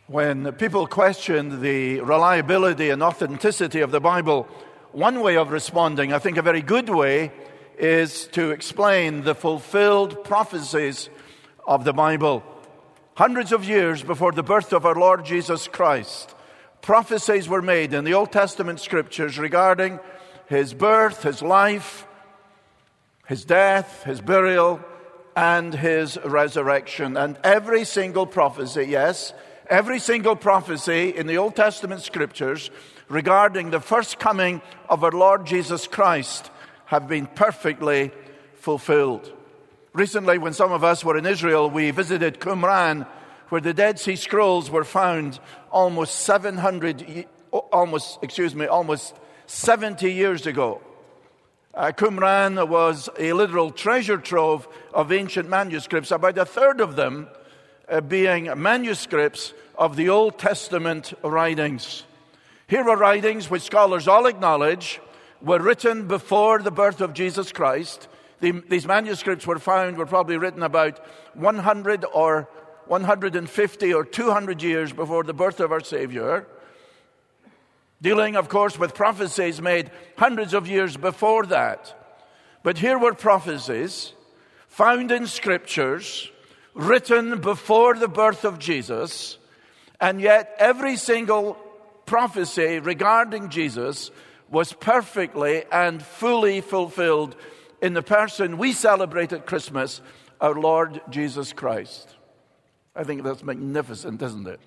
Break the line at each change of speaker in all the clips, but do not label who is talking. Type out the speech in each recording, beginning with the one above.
When people question the reliability and authenticity of the Bible, one way of responding, I think a very good way, is to explain the fulfilled prophecies of the Bible. Hundreds of years before the birth of our Lord Jesus Christ, prophecies were made in the Old Testament scriptures regarding his birth, his life, his death, his burial, and his resurrection. And every single prophecy, yes, every single prophecy in the Old Testament scriptures regarding the first coming of our Lord Jesus Christ have been perfectly fulfilled. Recently, when some of us were in Israel, we visited Qumran, where the Dead Sea Scrolls were found almost 70 years ago. Qumran was a literal treasure trove of ancient manuscripts, about a third of them being manuscripts of the Old Testament writings. Here are writings which scholars all acknowledge were written before the birth of Jesus Christ. These manuscripts were probably written about 100 or 150 or 200 years before the birth of our Savior, dealing, of course, with prophecies made hundreds of years before that. But here were prophecies found in scriptures, written before the birth of Jesus, and yet every single prophecy regarding Jesus was perfectly and fully fulfilled in the person we celebrate at Christmas, our Lord Jesus Christ. I think that's magnificent, isn't it?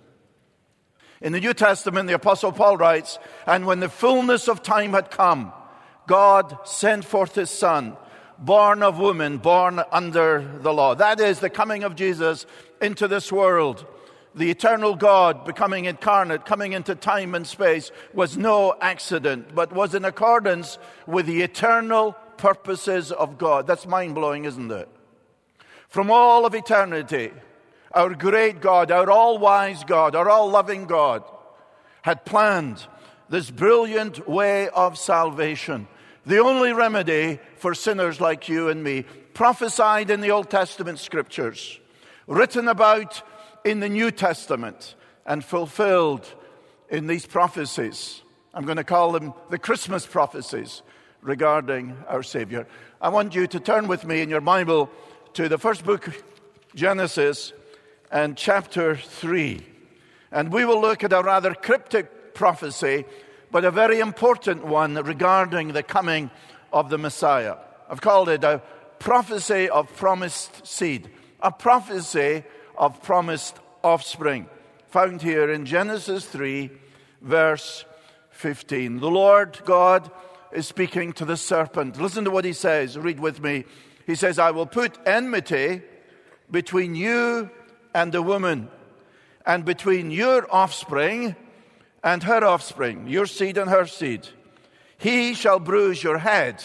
In the New Testament, the Apostle Paul writes, "And when the fullness of time had come, God sent forth his Son, born of woman, born under the law." That is the coming of Jesus into this world. The eternal God becoming incarnate, coming into time and space, was no accident, but was in accordance with the eternal purposes of God. That's mind-blowing, isn't it? From all of eternity, our great God, our all-wise God, our all-loving God, had planned this brilliant way of salvation, the only remedy for sinners like you and me, prophesied in the Old Testament scriptures, written about in the New Testament, and fulfilled in these prophecies. I'm going to call them the Christmas prophecies regarding our Savior. I want you to turn with me in your Bible to the first book, Genesis, and chapter 3. And we will look at a rather cryptic prophecy, but a very important one regarding the coming of the Messiah. I've called it a prophecy of promised seed, a prophecy of promised offspring, found here in Genesis 3, verse 15. The Lord God is speaking to the serpent. Listen to what he says. Read with me. He says, "I will put enmity between you and the woman, and between your offspring and her offspring, your seed and her seed. He shall bruise your head,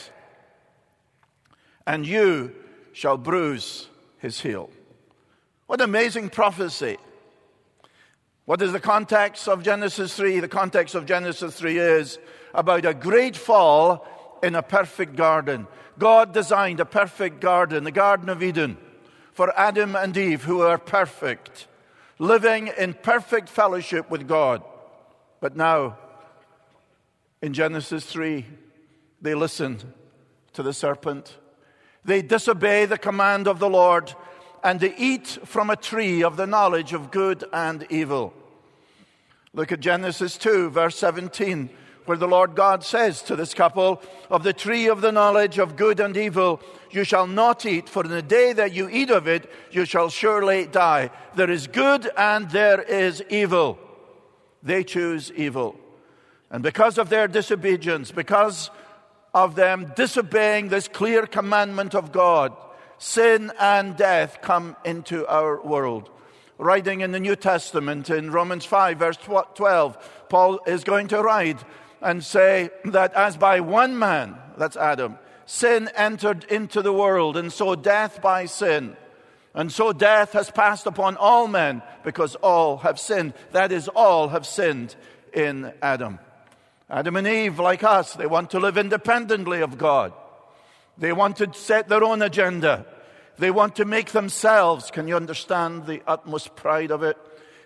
and you shall bruise his heel." What amazing prophecy. What is the context of Genesis 3? The context of Genesis 3 is about a great fall in a perfect garden. God designed a perfect garden, the Garden of Eden, for Adam and Eve, who are perfect, living in perfect fellowship with God. But now, in Genesis 3, they listen to the serpent. They disobey the command of the Lord, and they eat from a tree of the knowledge of good and evil. Look at Genesis 2, verse 17, where the Lord God says to this couple, "Of the tree of the knowledge of good and evil you shall not eat, for in the day that you eat of it you shall surely die. There is good and there is evil." They choose evil. And because of their disobedience, because of them disobeying this clear commandment of God, sin and death come into our world. Writing in the New Testament, in Romans 5, verse 12, Paul is going to write and say that as by one man, that's Adam, sin entered into the world, and so death by sin. And so death has passed upon all men because all have sinned. That is, all have sinned in Adam. Adam and Eve, like us, they want to live independently of God. They want to set their own agenda. They want to make themselves, can you understand the utmost pride of it?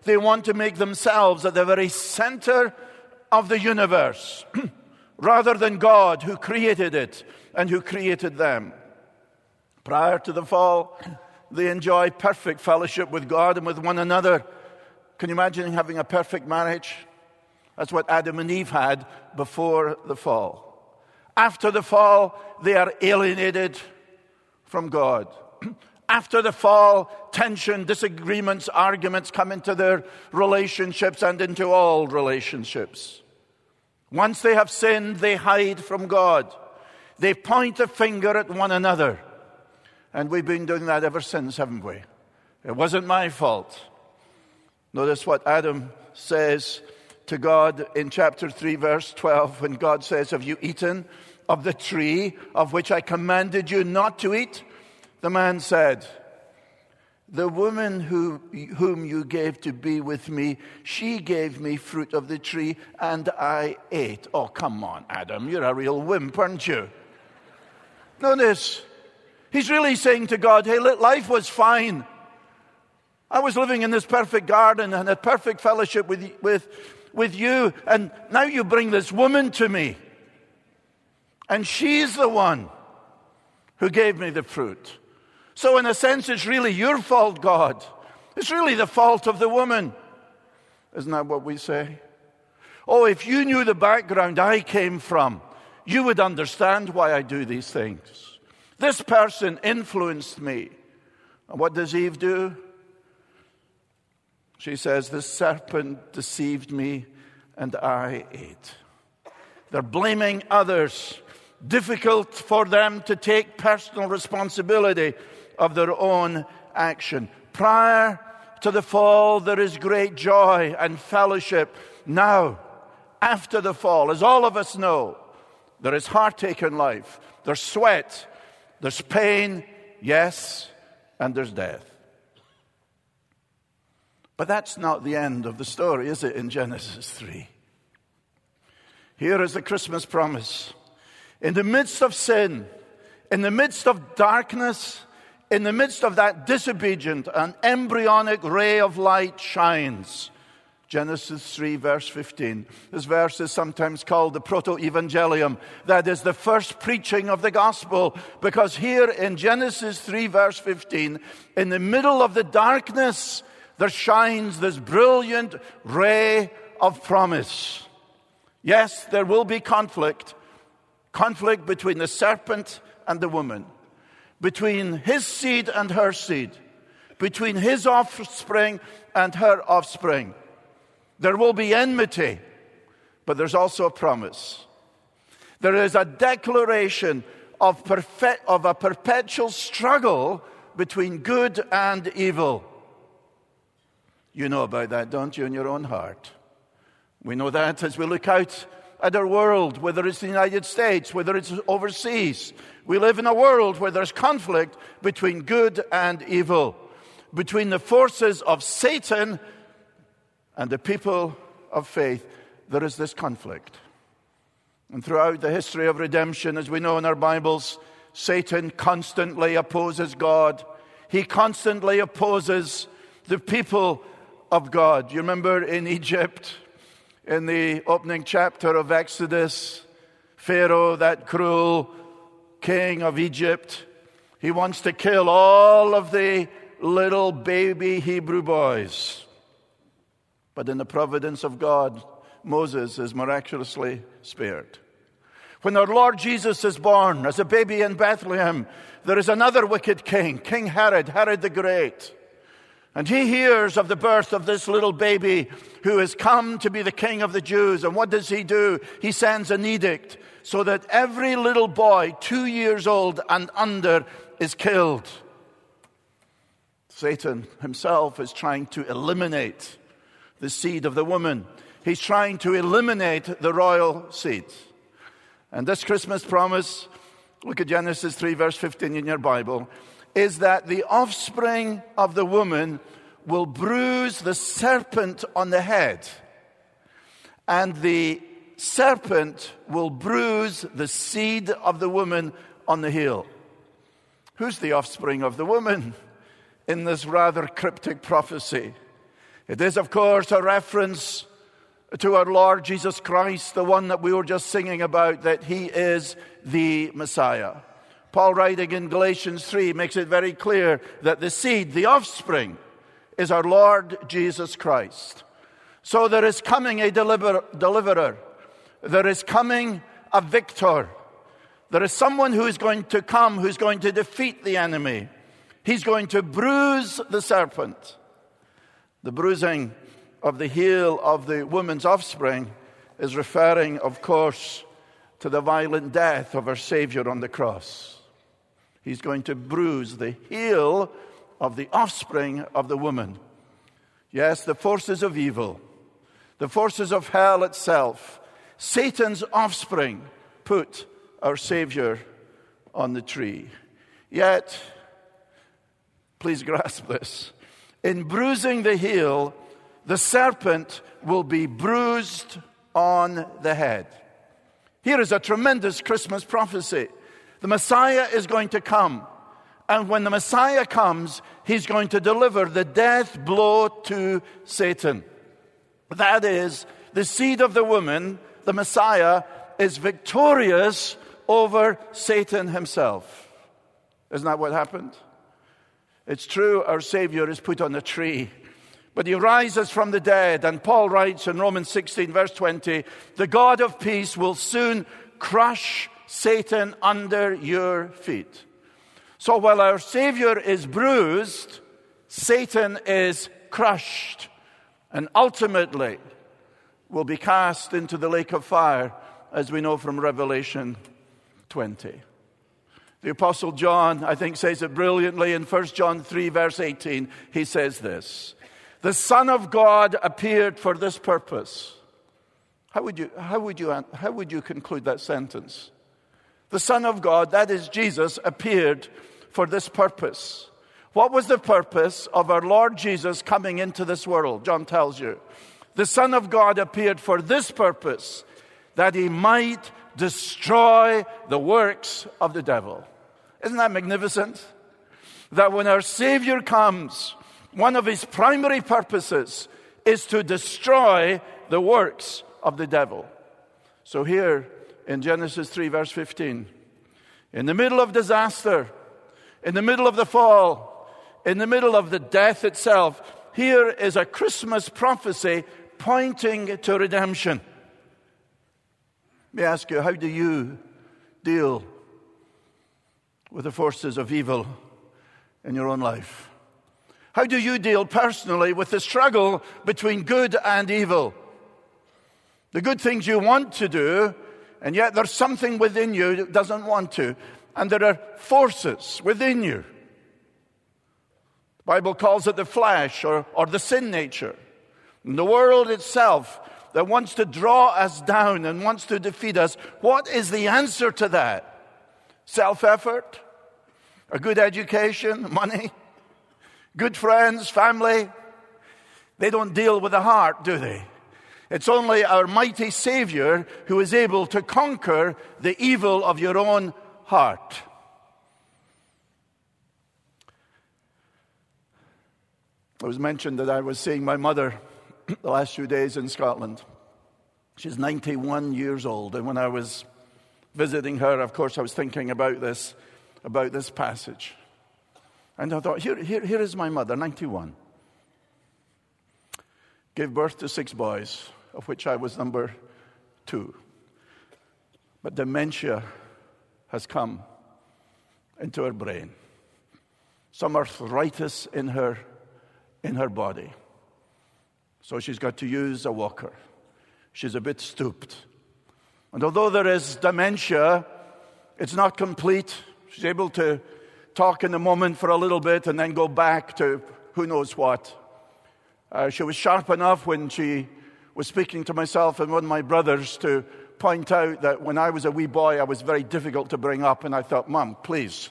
They want to make themselves at the very center of the universe, rather than God who created it and who created them. Prior to the fall, they enjoy perfect fellowship with God and with one another. Can you imagine having a perfect marriage? That's what Adam and Eve had before the fall. After the fall, they are alienated from God. After the fall, tension, disagreements, arguments come into their relationships and into all relationships. Once they have sinned, they hide from God. They point a finger at one another. And we've been doing that ever since, haven't we? It wasn't my fault. Notice what Adam says to God in chapter 3, verse 12, when God says, "Have you eaten of the tree of which I commanded you not to eat?" The man said, "The woman whom you gave to be with me, she gave me fruit of the tree, and I ate." Oh, come on, Adam, you're a real wimp, aren't you? Notice, he's really saying to God, hey, life was fine. I was living in this perfect garden and a perfect fellowship with you, and now you bring this woman to me. And she's the one who gave me the fruit. So in a sense, it's really your fault, God. It's really the fault of the woman. Isn't that what we say? Oh, if you knew the background I came from, you would understand why I do these things. This person influenced me. And what does Eve do? She says, "The serpent deceived me and I ate." They're blaming others. Difficult for them to take personal responsibility of their own action. Prior to the fall, there is great joy and fellowship. Now, after the fall, as all of us know, there is heartache in life. There's sweat. There's pain, yes, and there's death. But that's not the end of the story, is it, in Genesis 3? Here is the Christmas promise. In the midst of sin, in the midst of darkness, in the midst of that disobedient, an embryonic ray of light shines. Genesis 3, verse 15. This verse is sometimes called the proto-evangelium. That is the first preaching of the gospel. Because here in Genesis 3, verse 15, in the middle of the darkness, there shines this brilliant ray of promise. Yes, there will be conflict. Conflict between the serpent and the woman. Between his seed and her seed. Between his offspring and her offspring. There will be enmity, but there's also a promise. There is a declaration of a perpetual struggle between good and evil. You know about that, don't you, in your own heart? We know that as we look out at our world, whether it's the United States, whether it's overseas. We live in a world where there's conflict between good and evil, between the forces of Satan and the people of faith. There is this conflict. And throughout the history of redemption, as we know in our Bibles, Satan constantly opposes God. He constantly opposes the people of God. You remember in Egypt, in the opening chapter of Exodus, Pharaoh, that cruel king of Egypt, he wants to kill all of the little baby Hebrew boys. But in the providence of God, Moses is miraculously spared. When our Lord Jesus is born as a baby in Bethlehem, there is another wicked king, King Herod, Herod the Great. And he hears of the birth of this little baby who has come to be the king of the Jews. And what does he do? He sends an edict so that every little boy 2 years old and under is killed. Satan himself is trying to eliminate the seed of the woman. He's trying to eliminate the royal seed. And this Christmas promise, look at Genesis 3, verse 15 in your Bible, is that the offspring of the woman will bruise the serpent on the head, and the serpent will bruise the seed of the woman on the heel. Who's the offspring of the woman in this rather cryptic prophecy? It is, of course, a reference to our Lord Jesus Christ, the one that we were just singing about, that he is the Messiah. Paul, writing in Galatians 3, makes it very clear that the seed, the offspring, is our Lord Jesus Christ. So there is coming a deliverer. There is coming a victor. There is someone who is going to come, who's going to defeat the enemy. He's going to bruise the serpent. The bruising of the heel of the woman's offspring is referring, of course, to the violent death of our Savior on the cross. He's going to bruise the heel of the offspring of the woman. Yes, the forces of evil, the forces of hell itself, Satan's offspring, put our Savior on the tree. Yet, please grasp this, in bruising the heel, the serpent will be bruised on the head. Here is a tremendous Christmas prophecy. The Messiah is going to come. And when the Messiah comes, he's going to deliver the death blow to Satan. That is, the seed of the woman, the Messiah, is victorious over Satan himself. Isn't that what happened? It's true, our Savior is put on a tree, but he rises from the dead. And Paul writes in Romans 16, verse 20, the God of peace will soon crush Satan under your feet. So while our Savior is bruised, Satan is crushed and ultimately will be cast into the lake of fire, as we know from Revelation 20. The Apostle John, I think, says it brilliantly in 1 John 3, verse 18. He says this, the Son of God appeared for this purpose. How would you conclude that sentence? The Son of God, that is Jesus, appeared for this purpose. What was the purpose of our Lord Jesus coming into this world? John tells you. The Son of God appeared for this purpose, that he might destroy the works of the devil. Isn't that magnificent? That when our Savior comes, one of his primary purposes is to destroy the works of the devil. So here in Genesis 3, verse 15, in the middle of disaster, in the middle of the fall, in the middle of the death itself, here is a Christmas prophecy pointing to redemption. Let me ask you, how do you deal with the forces of evil in your own life? How do you deal personally with the struggle between good and evil? The good things you want to do, and yet there's something within you that doesn't want to. And there are forces within you. The Bible calls it the flesh or the sin nature. And the world itself that wants to draw us down and wants to defeat us. What is the answer to that? Self-effort? A good education? Money? Good friends? Family? They don't deal with the heart, do they? It's only our mighty Savior who is able to conquer the evil of your own heart. It was mentioned that I was seeing my mother the last few days in Scotland. She's 91 years old, and when I was visiting her, of course, I was thinking about this passage. And I thought, here is my mother, 91. Gave birth to 6 boys, of which I was number 2. But dementia has come into her brain. Some arthritis in her body. So she's got to use a walker. She's a bit stooped. And although there is dementia, it's not complete. She's able to talk in the moment for a little bit and then go back to who knows what. She was sharp enough when she was speaking to myself and one of my brothers to point out that when I was a wee boy, I was very difficult to bring up. And I thought, Mom, please,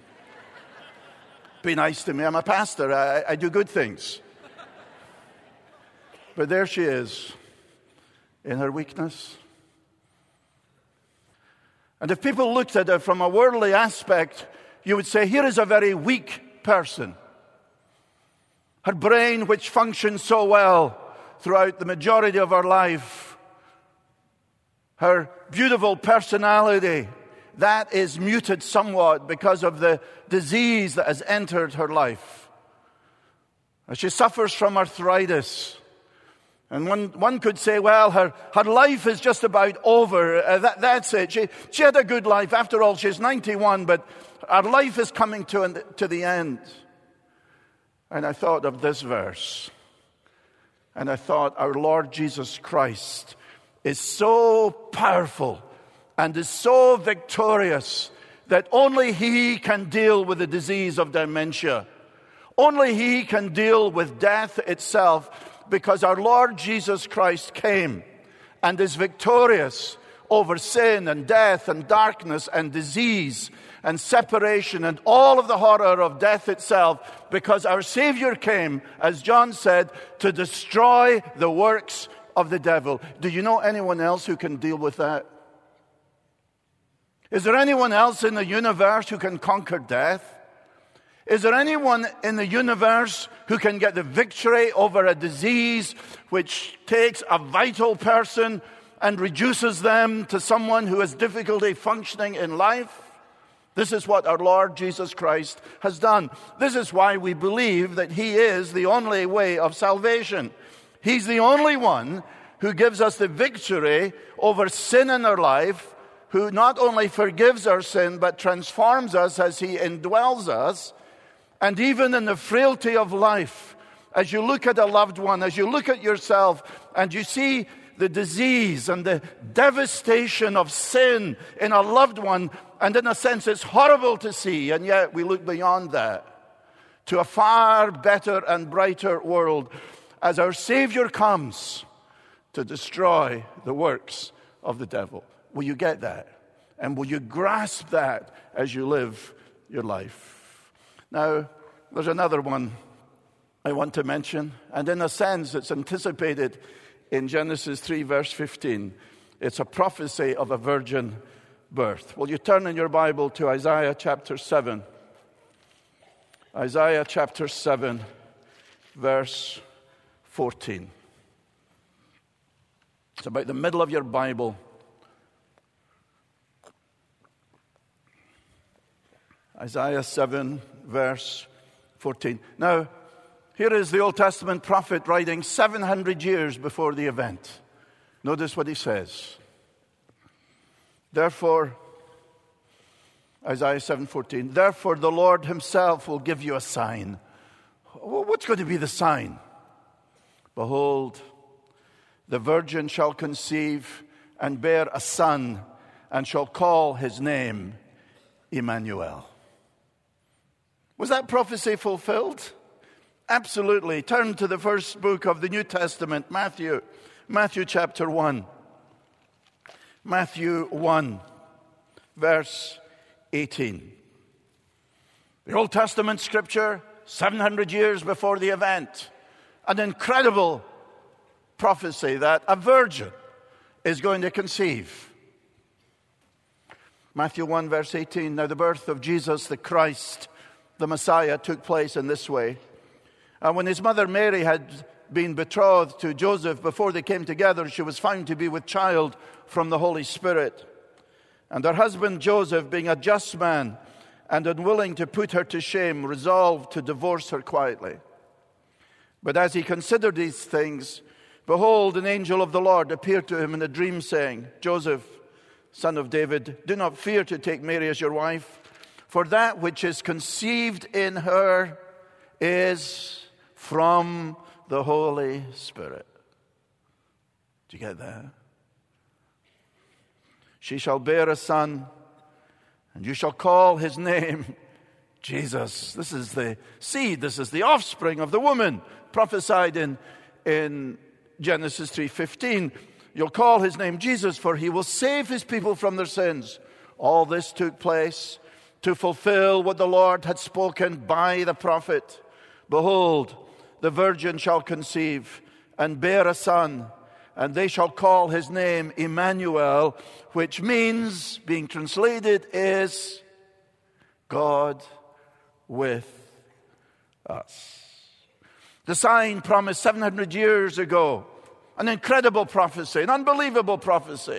be nice to me. I'm a pastor. I do good things. But there she is, in her weakness. And if people looked at her from a worldly aspect, you would say, here is a very weak person. her brain, which functions so well throughout the majority of her life, her beautiful personality, that is muted somewhat because of the disease that has entered her life. She suffers from arthritis. And one could say, well, her life is just about over. That's it. She had a good life. After all, she's 91, but her life is coming to the end. And I thought of this verse. And I thought, our Lord Jesus Christ is so powerful and is so victorious that only He can deal with the disease of dementia. Only He can deal with death itself, because our Lord Jesus Christ came and is victorious over sin and death and darkness and disease and separation and all of the horror of death itself, because our Savior came, as John said, to destroy the works of the devil. Do you know anyone else who can deal with that? Is there anyone else in the universe who can conquer death? Is there anyone in the universe who can get the victory over a disease which takes a vital person and reduces them to someone who has difficulty functioning in life? This is what our Lord Jesus Christ has done. This is why we believe that He is the only way of salvation. He's the only one who gives us the victory over sin in our life, who not only forgives our sin, but transforms us as He indwells us. And even in the frailty of life, as you look at a loved one, as you look at yourself, and you see the disease and the devastation of sin in a loved one, and in a sense it's horrible to see, and yet we look beyond that to a far better and brighter world as our Savior comes to destroy the works of the devil. Will you get that? And will you grasp that as you live your life? Now, there's another one I want to mention, and in a sense it's anticipated in Genesis 3 verse 15. It's a prophecy of a virgin birth. Will you turn in your Bible to Isaiah chapter 7? Isaiah chapter 7 verse 14. It's about the middle of your Bible. Isaiah 7 verse 14. Now, here is the Old Testament prophet writing 700 years before the event. Notice what he says. Therefore, Isaiah 7:14, therefore the Lord Himself will give you a sign. What's going to be the sign? Behold, the virgin shall conceive and bear a son, and shall call his name Emmanuel. Was that prophecy fulfilled? Absolutely. Turn to the first book of the New Testament, Matthew chapter 1. Matthew 1, verse 18. The Old Testament scripture, 700 years before the event. An incredible prophecy that a virgin is going to conceive. Matthew 1, verse 18. Now the birth of Jesus the Christ, the Messiah, took place in this way. And when his mother Mary had been betrothed to Joseph, before they came together, she was found to be with child from the Holy Spirit. And her husband Joseph, being a just man and unwilling to put her to shame, resolved to divorce her quietly. But as he considered these things, behold, an angel of the Lord appeared to him in a dream, saying, Joseph, son of David, do not fear to take Mary as your wife, for that which is conceived in her is from the Holy Spirit. Do you get that? She shall bear a son, and you shall call his name Jesus. This is the seed, this is the offspring of the woman prophesied in Genesis 3:15. You'll call his name Jesus, for he will save his people from their sins. All this took place to fulfill what the Lord had spoken by the prophet. Behold, the virgin shall conceive and bear a son, and they shall call his name Emmanuel, which means, being translated, is God with us. The sign promised 700 years ago. An incredible prophecy, an unbelievable prophecy.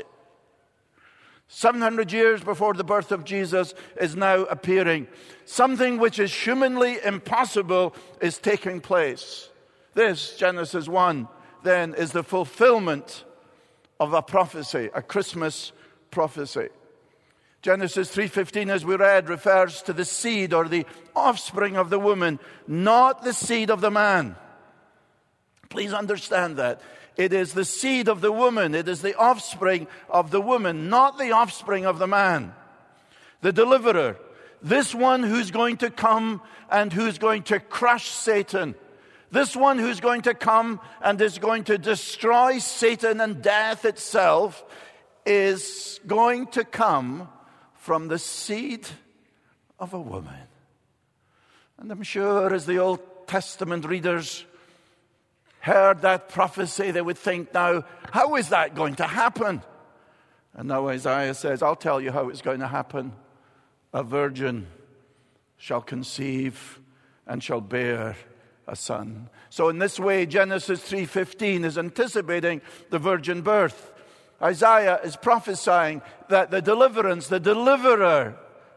700 years before the birth of Jesus is now appearing. Something which is humanly impossible is taking place. This, Genesis 1, then, is the fulfillment of a prophecy, a Christmas prophecy. Genesis 3:15, as we read, refers to the seed or the offspring of the woman, not the seed of the man. Please understand that. It is the seed of the woman. It is the offspring of the woman, not the offspring of the man. The deliverer, this one who's going to come and who's going to crush Satan. This one who's going to come and is going to destroy Satan and death itself is going to come from the seed of a woman. And I'm sure as the Old Testament readers heard that prophecy, they would think, now, how is that going to happen? And now Isaiah says, I'll tell you how it's going to happen. A virgin shall conceive and shall bear a son. So in this way, Genesis 3:15 is anticipating the virgin birth. Isaiah is prophesying that the deliverance, the deliverer,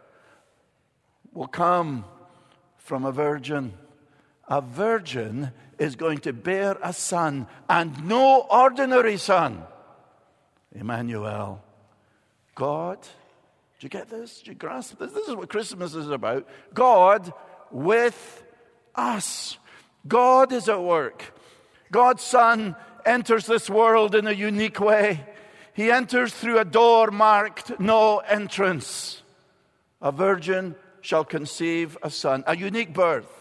will come from a virgin. A virgin is going to bear a son, and no ordinary son. Emmanuel. God, do you get this? Do you grasp this? This is what Christmas is about. God with us. God is at work. God's Son enters this world in a unique way. He enters through a door marked no entrance. A virgin shall conceive a son. A unique birth.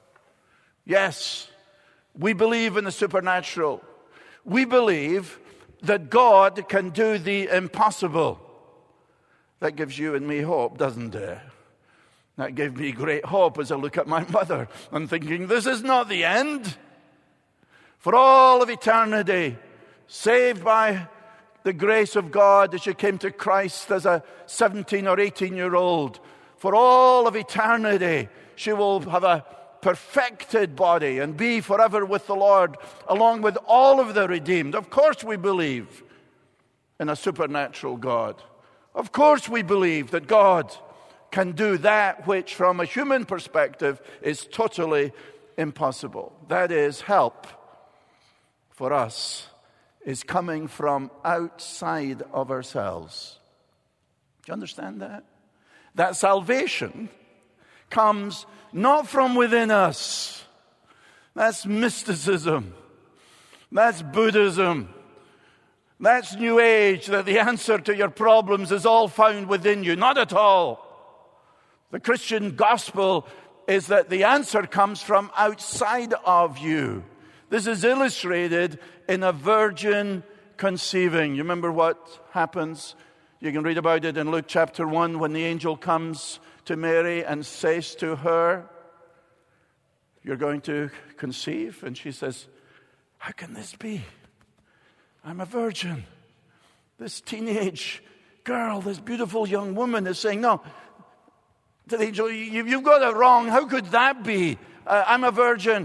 Yes, we believe in the supernatural. We believe that God can do the impossible. That gives you and me hope, doesn't it? That gave me great hope as I look at my mother. I'm thinking, this is not the end. For all of eternity, saved by the grace of God as she came to Christ as a 17 or 18-year-old. For all of eternity, she will have a perfected body and be forever with the Lord, along with all of the redeemed. Of course we believe in a supernatural God. Of course we believe that God can do that which from a human perspective is totally impossible. That is, help for us is coming from outside of ourselves. Do you understand that? That salvation comes not from within us. That's mysticism. That's Buddhism. That's New Age, that the answer to your problems is all found within you. Not at all. The Christian gospel is that the answer comes from outside of you. This is illustrated in a virgin conceiving. You remember what happens? You can read about it in Luke chapter 1 when the angel comes to Mary and says to her, you're going to conceive? And she says, how can this be? I'm a virgin. This teenage girl, this beautiful young woman is saying, no, to the angel, you've got it wrong. How could that be? I'm a virgin.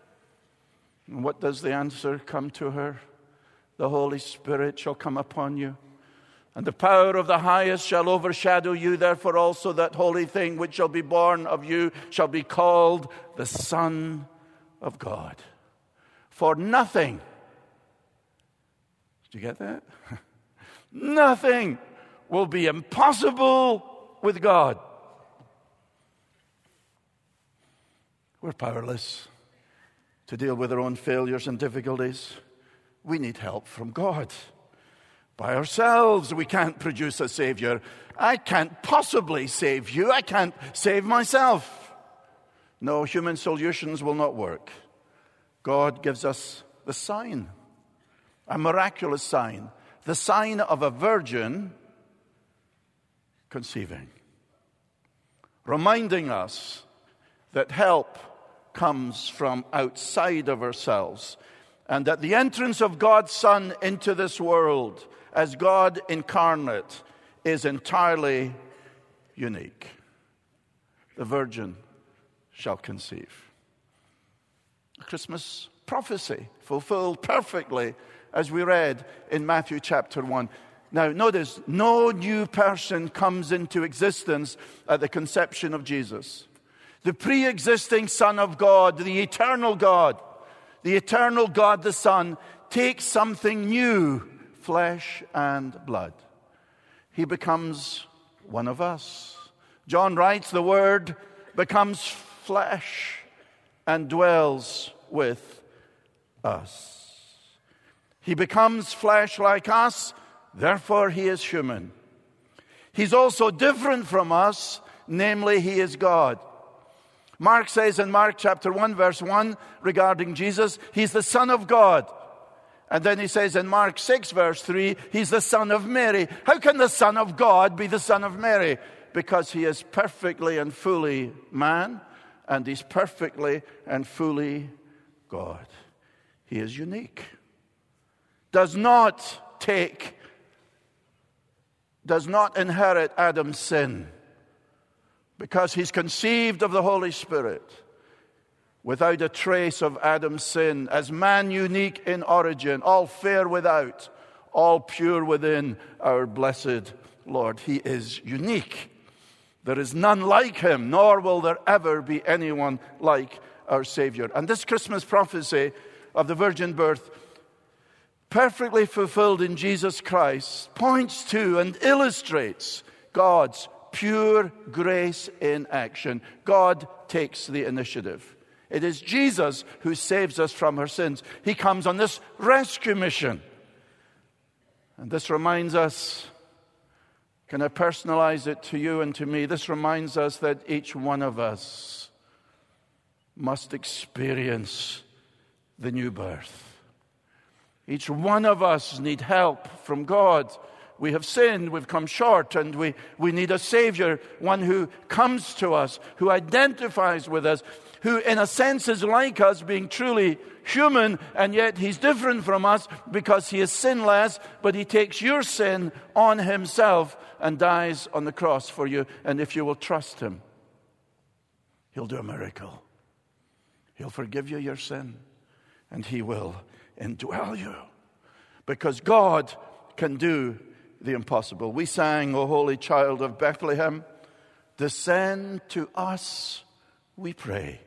And what does the answer come to her? The Holy Spirit shall come upon you, and the power of the highest shall overshadow you. Therefore also that holy thing which shall be born of you shall be called the Son of God. For nothing, did you get that? Nothing will be impossible with God. We're powerless to deal with our own failures and difficulties. We need help from God. By ourselves, we can't produce a Savior. I can't possibly save you. I can't save myself. No, human solutions will not work. God gives us the sign, a miraculous sign, the sign of a virgin conceiving, reminding us that help comes from outside of ourselves, and that the entrance of God's Son into this world as God incarnate is entirely unique. The virgin shall conceive. A Christmas prophecy fulfilled perfectly as we read in Matthew chapter 1. Now, notice, no new person comes into existence at the conception of Jesus. The pre-existing Son of God, the eternal God the Son, takes something new, flesh and blood. He becomes one of us. John writes, the Word becomes flesh and dwells with us. He becomes flesh like us, therefore he is human. He's also different from us, namely he is God. Mark says in Mark chapter 1 verse 1 regarding Jesus, he's the Son of God. And then he says in Mark 6 verse 3, he's the Son of Mary. How can the Son of God be the Son of Mary? Because he is perfectly and fully man, and he's perfectly and fully God. He is unique. Does not inherit Adam's sin, because he's conceived of the Holy Spirit without a trace of Adam's sin, as man unique in origin, all fair without, all pure within, our blessed Lord. He is unique. There is none like him, nor will there ever be anyone like our Savior. And this Christmas prophecy of the virgin birth, perfectly fulfilled in Jesus Christ, points to and illustrates God's pure grace in action. God takes the initiative. It is Jesus who saves us from our sins. He comes on this rescue mission. And this reminds us, can I personalize it to you and to me? This reminds us that each one of us must experience the new birth. Each one of us need help from God. We have sinned, we've come short, and we need a Savior, one who comes to us, who identifies with us, who in a sense is like us, being truly human, and yet he's different from us because he is sinless, but he takes your sin on himself and dies on the cross for you. And if you will trust him, he'll do a miracle. He'll forgive you your sin, and he will indwell you, because God can do the impossible. We sang, O Holy Child of Bethlehem, descend to us, we pray.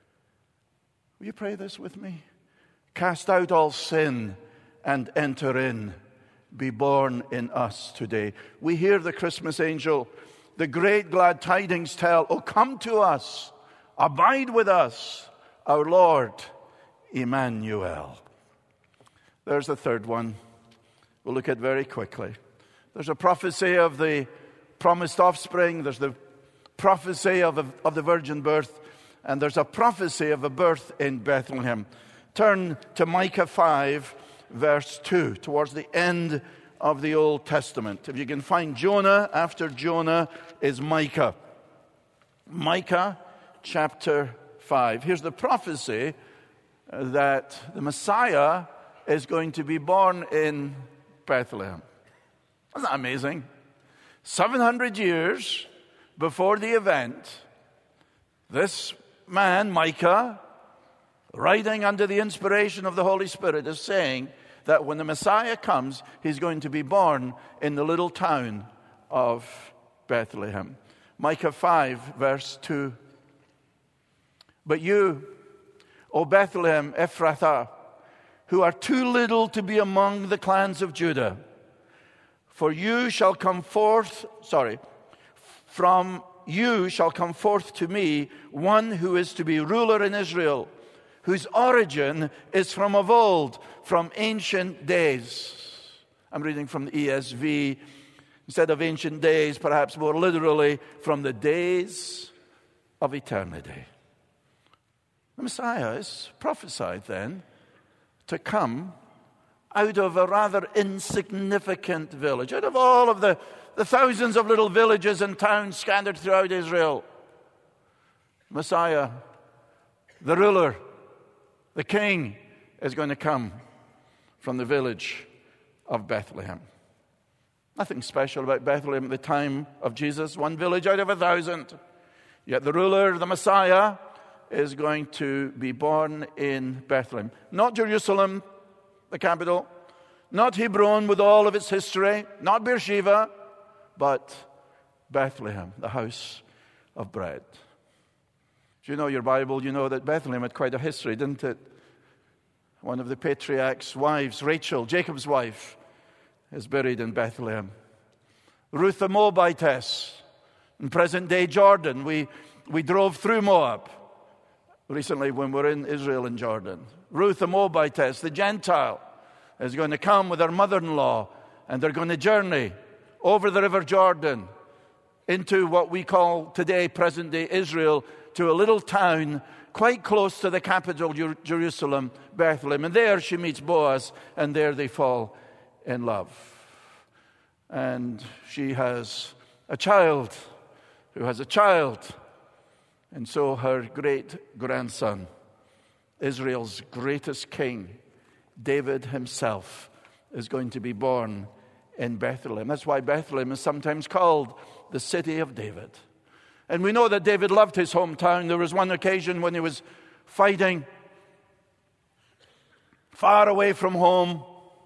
Will you pray this with me? Cast out all sin and enter in. Be born in us today. We hear the Christmas angel, the great glad tidings tell, oh, come to us, abide with us, our Lord, Emmanuel. There's the third one we'll look at very quickly. There's a prophecy of the promised offspring. There's the prophecy of the virgin birth. And there's a prophecy of a birth in Bethlehem. Turn to Micah 5, verse 2, towards the end of the Old Testament. If you can find Jonah, after Jonah is Micah. Micah chapter 5. Here's the prophecy that the Messiah is going to be born in Bethlehem. Isn't that amazing? 700 years before the event, this man, Micah, writing under the inspiration of the Holy Spirit, is saying that when the Messiah comes, he's going to be born in the little town of Bethlehem. Micah 5, verse 2. But you, O Bethlehem Ephrathah, who are too little to be among the clans of Judah, from you shall come forth to me one who is to be ruler in Israel, whose origin is from of old, from ancient days. I'm reading from the ESV. Instead of ancient days, perhaps more literally, from the days of eternity. The Messiah is prophesied then to come out of a rather insignificant village, out of all of the thousands of little villages and towns scattered throughout Israel. Messiah, the ruler, the king, is going to come from the village of Bethlehem. Nothing special about Bethlehem at the time of Jesus, one village out of 1,000. Yet the ruler, the Messiah, is going to be born in Bethlehem. Not Jerusalem, the capital, not Hebron with all of its history, not Beersheba, but Bethlehem, the house of bread. If you know your Bible, you know that Bethlehem had quite a history, didn't it? One of the patriarch's wives, Rachel, Jacob's wife, is buried in Bethlehem. Ruth the Moabitess, in present-day Jordan. We drove through Moab recently when we were in Israel and Jordan. Ruth the Moabitess, the Gentile, is going to come with her mother-in-law, and they're going to journey over the River Jordan into what we call today present-day Israel, to a little town quite close to the capital, Jerusalem, Bethlehem. And there she meets Boaz, and there they fall in love. And she has a child who has a child. And so her great-grandson, Israel's greatest king, David himself, is going to be born in Bethlehem. That's why Bethlehem is sometimes called the city of David. And we know that David loved his hometown. There was one occasion when he was fighting far away from home,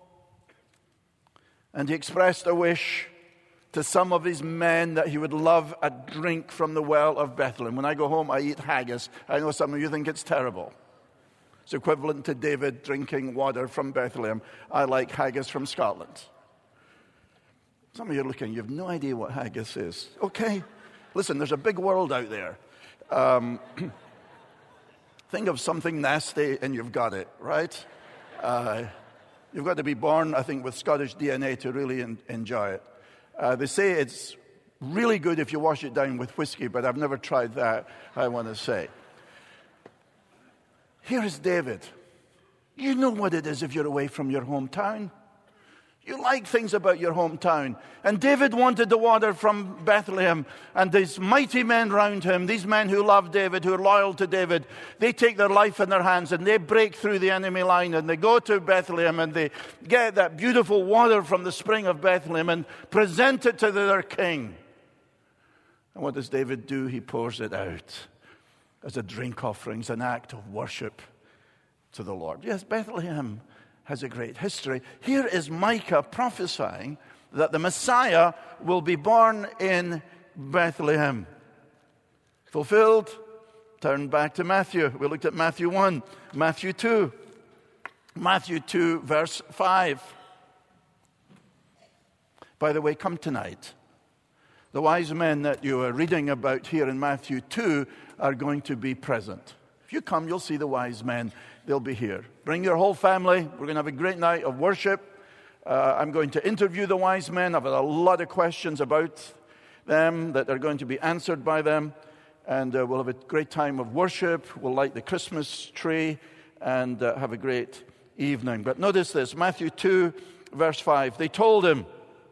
and he expressed a wish to some of his men that he would love a drink from the well of Bethlehem. When I go home, I eat haggis. I know some of you think it's terrible. It's equivalent to David drinking water from Bethlehem. I like haggis from Scotland. Some of you are looking, you have no idea what haggis is. Okay, listen, there's a big world out there. Think of something nasty and you've got it, right? You've got to be born, I think, with Scottish DNA to really enjoy it. They say it's really good if you wash it down with whiskey, but I've never tried that, I want to say. Here is David. You know what it is if you're away from your hometown. You like things about your hometown. And David wanted the water from Bethlehem. And these mighty men round him, these men who love David, who are loyal to David, they take their life in their hands and they break through the enemy line and they go to Bethlehem and they get that beautiful water from the spring of Bethlehem and present it to their king. And what does David do? He pours it out as a drink offering, as an act of worship to the Lord. Yes, Bethlehem has a great history. Here is Micah prophesying that the Messiah will be born in Bethlehem. Fulfilled? Turn back to Matthew. We looked at Matthew 1, Matthew 2. Matthew 2, verse 5. By the way, come tonight. The wise men that you are reading about here in Matthew 2 are going to be present. If you come, you'll see the wise men. They'll be here. Bring your whole family. We're going to have a great night of worship. I'm going to interview the wise men. I've had a lot of questions about them that are going to be answered by them. And we'll have a great time of worship. We'll light the Christmas tree and have a great evening. But notice this, Matthew 2, verse 5. They told him,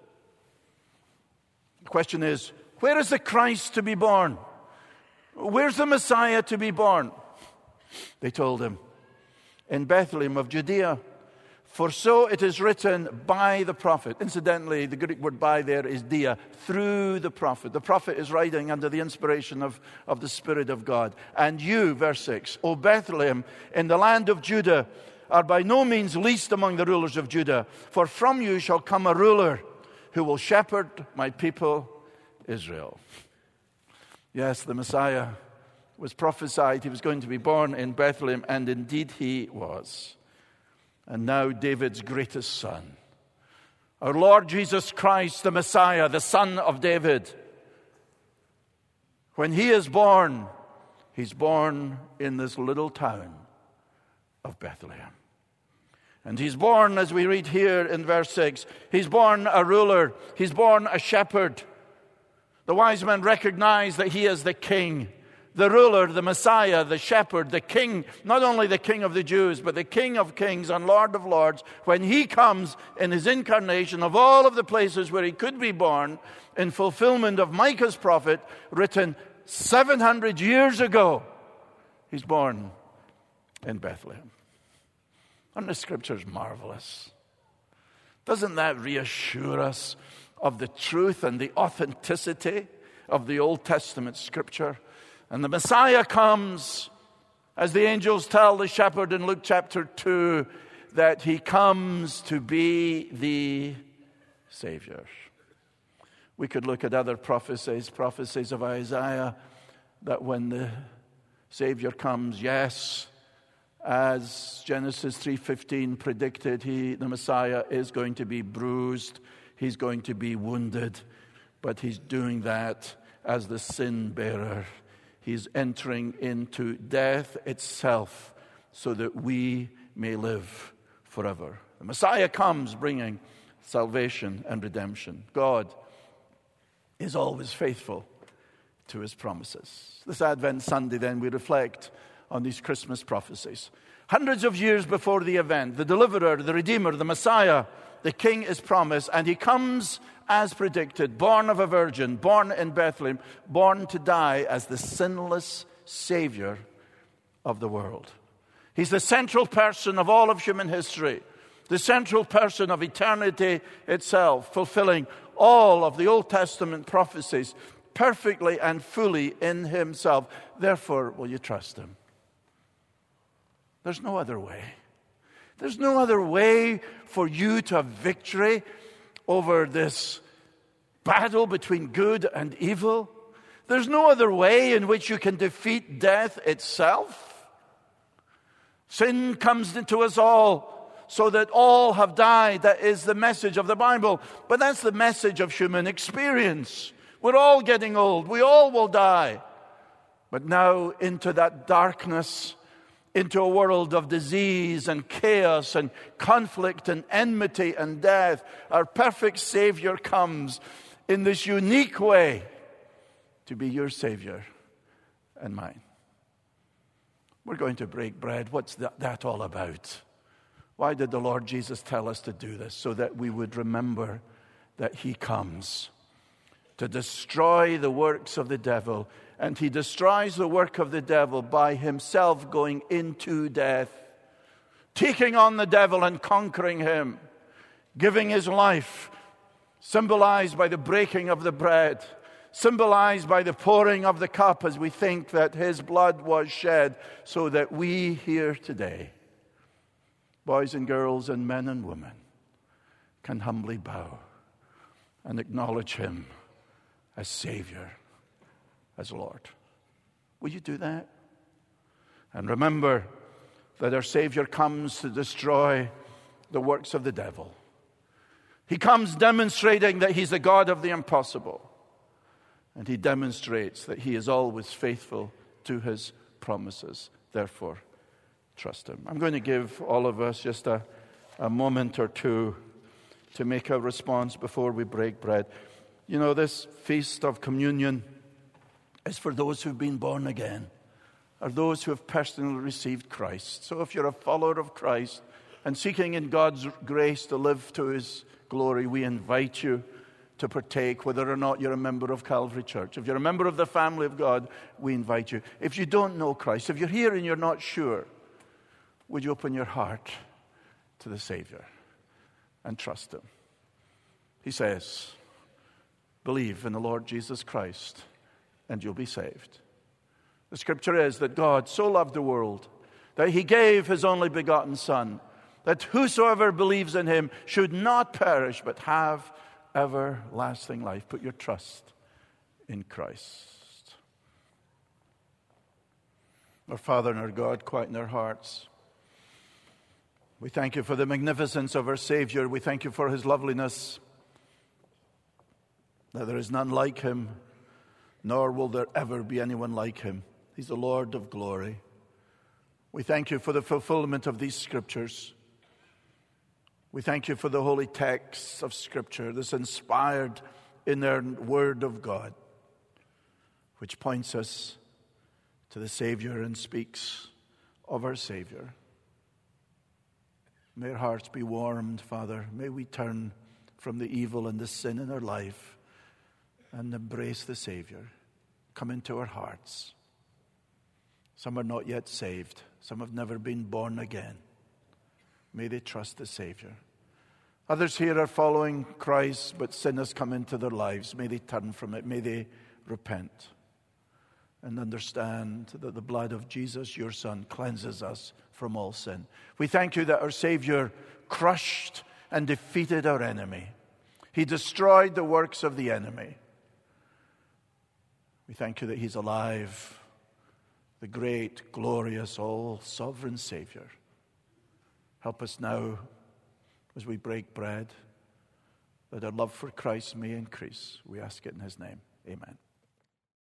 the question is, where is the Christ to be born? Where's the Messiah to be born? They told him, in Bethlehem of Judea, for so it is written by the prophet. Incidentally, the Greek word by there is dia, through the prophet. The prophet is writing under the inspiration of the Spirit of God. And you, verse 6, O Bethlehem, in the land of Judah, are by no means least among the rulers of Judah, for from you shall come a ruler who will shepherd my people Israel. Yes, the Messiah was prophesied. He was going to be born in Bethlehem, and indeed he was. And now David's greatest son, our Lord Jesus Christ, the Messiah, the Son of David. When he is born, he's born in this little town of Bethlehem. And he's born, as we read here in verse 6, he's born a ruler, he's born a shepherd. The wise men recognize that he is the king, the ruler, the Messiah, the shepherd, the king, not only the king of the Jews, but the King of kings and Lord of lords. When he comes in his incarnation of all of the places where he could be born, in fulfillment of Micah's prophet, written 700 years ago, he's born in Bethlehem. Aren't the scriptures marvelous? Doesn't that reassure us of the truth and the authenticity of the Old Testament scripture? And the Messiah comes As the angels tell the shepherd in Luke chapter 2 that he comes to be the Savior. We could look at other prophecies of Isaiah, that when the Savior comes, yes, as Genesis 3:15 predicted, the Messiah is going to be bruised, he's going to be wounded, but he's doing that as the sin bearer. He's entering into death itself so that we may live forever. The Messiah comes bringing salvation and redemption. God is always faithful to his promises. This Advent Sunday, then, we reflect on these Christmas prophecies. Hundreds of years before the event, the deliverer, the Redeemer, the Messiah, the King is promised, and he comes as predicted, born of a virgin, born in Bethlehem, born to die as the sinless Savior of the world. He's the central person of all of human history, the central person of eternity itself, fulfilling all of the Old Testament prophecies perfectly and fully in himself. Therefore, will you trust him? There's no other way. There's no other way for you to have victory over this battle between good and evil. There's no other way in which you can defeat death itself. Sin comes into us all, so that all have died. That is the message of the Bible. But that's the message of human experience. We're all getting old. We all will die. But now into that darkness, into a world of disease and chaos and conflict and enmity and death, our perfect Savior comes in this unique way to be your Savior and mine. We're going to break bread. What's that all about? Why did the Lord Jesus tell us to do this? So that we would remember that he comes to destroy the works of the devil. And he destroys the work of the devil by himself going into death, taking on the devil and conquering him, giving his life, symbolized by the breaking of the bread, symbolized by the pouring of the cup, as we think that his blood was shed, so that we here today, boys and girls and men and women, can humbly bow and acknowledge him as Savior, as Lord. Will you do that? And remember that our Savior comes to destroy the works of the devil. He comes demonstrating that he's the God of the impossible. And he demonstrates that he is always faithful to his promises. Therefore, trust him. I'm going to give all of us just a moment or two to make a response before we break bread. You know, this feast of communion is for those who've been born again, or those who have personally received Christ. So if you're a follower of Christ and seeking in God's grace to live to his glory, we invite you to partake, whether or not you're a member of Calvary Church. If you're a member of the family of God, we invite you. If you don't know Christ, if you're here and you're not sure, would you open your heart to the Savior and trust him? He says, believe in the Lord Jesus Christ and you'll be saved. The scripture is that God so loved the world that he gave his only begotten Son, that whosoever believes in him should not perish but have everlasting life. Put your trust in Christ. Our Father and our God, quieten our hearts. We thank you for the magnificence of our Savior. We thank you for his loveliness, that there is none like him, nor will there ever be anyone like him. He's the Lord of glory. We thank you for the fulfillment of these scriptures. We thank you for the holy texts of Scripture, this inspired in their Word of God, which points us to the Savior and speaks of our Savior. May our hearts be warmed, Father. May we turn from the evil and the sin in our life and embrace the Savior. Come into our hearts. Some are not yet saved. Some have never been born again. May they trust the Savior. Others here are following Christ, but sin has come into their lives. May they turn from it. May they repent. and understand that the blood of Jesus, your Son, cleanses us from all sin. We thank you that our Savior crushed and defeated our enemy. He destroyed the works of the enemy. We thank you that he's alive, the great, glorious, all-sovereign Savior. Help us now as we break bread, that our love for Christ may increase. We ask it in his name. Amen.